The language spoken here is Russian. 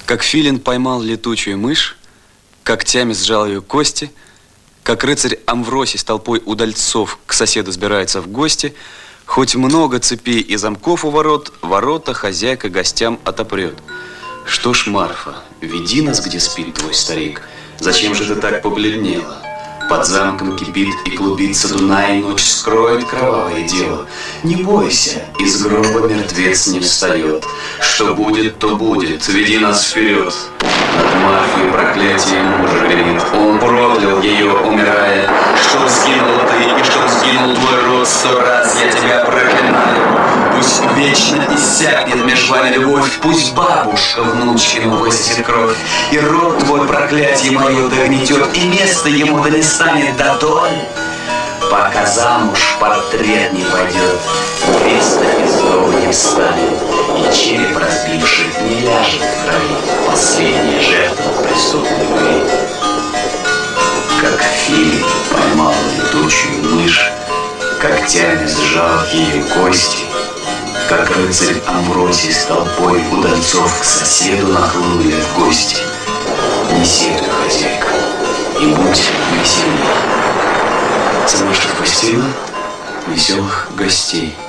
Как филин поймал летучую мышь, когтями сжал ее кости, как рыцарь Амвросий с толпой удальцов к соседу сбирается в гости, хоть много цепей и замков у ворот, ворота хозяйка гостям отопрет. Что ж, Марфа, веди нас, где спит твой старик. Зачем же ты так побледнела? Под замком кипит и клубится Дунай, ночь скроет кровавое дело. Не бойся, из гроба мертвец не встает. Что будет, то будет, веди нас вперед. Над Марфой проклятие мужа гремит. Он проклял ее, умирая. Чтоб сгинула ты и чтоб сгинул твой род, 100 раз я тебя проклинаю. Пусть вечно иссякнет меж вами любовь, пусть бабушка внучкину высосет кровь, и род твой проклятие мое догнетет, и место ему да не станет до той, пока замуж портрет не пойдет, невеста из гроба не встанет, и череп разбивший не ляжет в крови, последняя жертва преступной любви. Как филин поймал летучую мышь, когтями сжал ее кости, как рыцарь Амвросий с толпой удальцов к соседу нахлынули в гости. Не сетуй, хозяйка, и будь веселей. Сама что впустила веселых гостей.